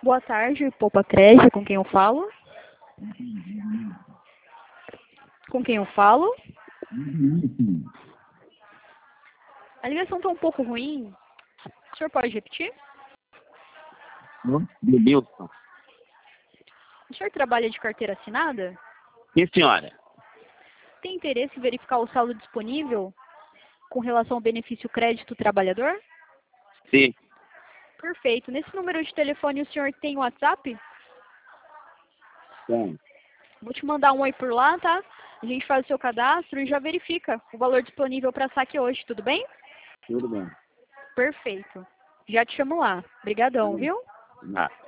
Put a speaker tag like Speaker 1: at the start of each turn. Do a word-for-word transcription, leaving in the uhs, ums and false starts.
Speaker 1: Boa tarde, Poupa Crédito, com quem eu falo? Com quem eu falo? A ligação está um pouco ruim. O senhor pode repetir?
Speaker 2: Demilson.
Speaker 1: O senhor trabalha de carteira assinada?
Speaker 2: Sim, senhora.
Speaker 1: Tem interesse em verificar o saldo disponível com relação ao benefício crédito trabalhador?
Speaker 2: Sim.
Speaker 1: Perfeito. Nesse número de telefone o senhor tem WhatsApp?
Speaker 2: Sim.
Speaker 1: Vou te mandar um oi por lá, tá? A gente faz o seu cadastro e já verifica o valor disponível para saque hoje, tudo bem?
Speaker 2: Tudo bem.
Speaker 1: Perfeito. Já te chamo lá. Obrigadão, viu?
Speaker 2: Ah.